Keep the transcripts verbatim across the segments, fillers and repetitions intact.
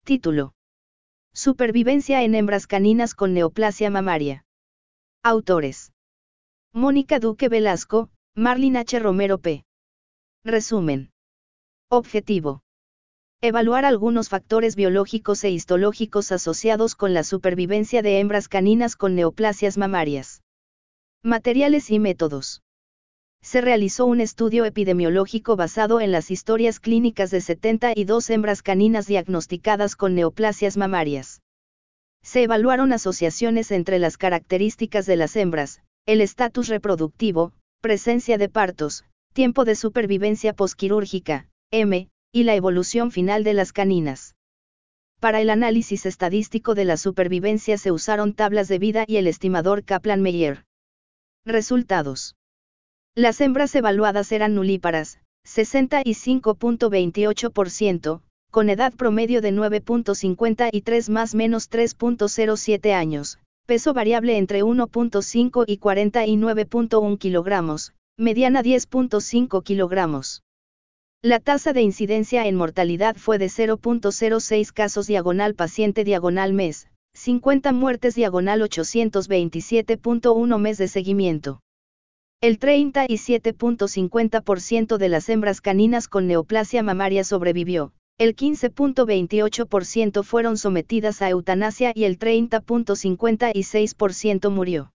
Título: Supervivencia en hembras caninas con neoplasia mamaria. Autores: Mónica Duque Velasco, Marlin H. Romero P. Resumen. Objetivo: evaluar algunos factores biológicos e histológicos asociados con la supervivencia de hembras caninas con neoplasias mamarias. Materiales y métodos. Se realizó un estudio epidemiológico basado en las historias clínicas de setenta y dos hembras caninas diagnosticadas con neoplasias mamarias. Se evaluaron asociaciones entre las características de las hembras, el estatus reproductivo, presencia de partos, tiempo de supervivencia posquirúrgica, M, y la evolución final de las caninas. Para el análisis estadístico de la supervivencia se usaron tablas de vida y el estimador Kaplan-Meier. Resultados. Las hembras evaluadas eran nulíparas, sesenta y cinco punto veintiocho por ciento, con edad promedio de nueve punto cincuenta y tres más menos tres punto cero siete años, peso variable entre uno punto cinco y cuarenta y nueve punto uno kilogramos, mediana diez punto cinco kilogramos. La tasa de incidencia en mortalidad fue de cero punto cero seis casos diagonal paciente diagonal mes, cincuenta muertes diagonal ochocientos veintisiete punto uno mes de seguimiento. El treinta y siete punto cincuenta por ciento de las hembras caninas con neoplasia mamaria sobrevivió, el quince punto veintiocho por ciento fueron sometidas a eutanasia y el treinta punto cincuenta y seis por ciento murió.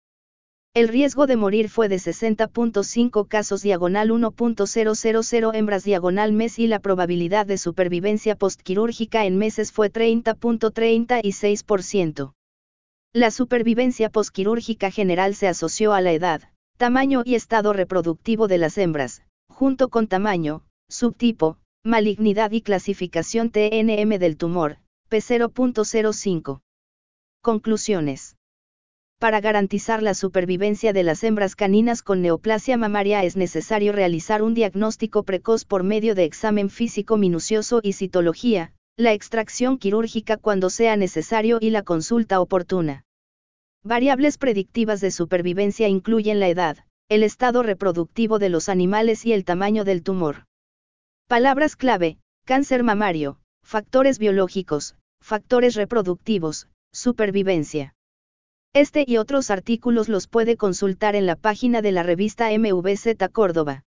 El riesgo de morir fue de sesenta punto cinco casos diagonal uno punto cero cero cero hembras diagonal mes y la probabilidad de supervivencia postquirúrgica en meses fue treinta punto treinta y seis por ciento. La supervivencia postquirúrgica general se asoció a la edad, tamaño y estado reproductivo de las hembras, junto con tamaño, subtipo, malignidad y clasificación T N M del tumor, P cero punto cero cinco. Conclusiones. Para garantizar la supervivencia de las hembras caninas con neoplasia mamaria es necesario realizar un diagnóstico precoz por medio de examen físico minucioso y citología, la extracción quirúrgica cuando sea necesario y la consulta oportuna. Variables predictivas de supervivencia incluyen la edad, el estado reproductivo de los animales y el tamaño del tumor. Palabras clave: cáncer mamario, factores biológicos, factores reproductivos, supervivencia. Este y otros artículos los puede consultar en la página de la revista M V Z Córdoba.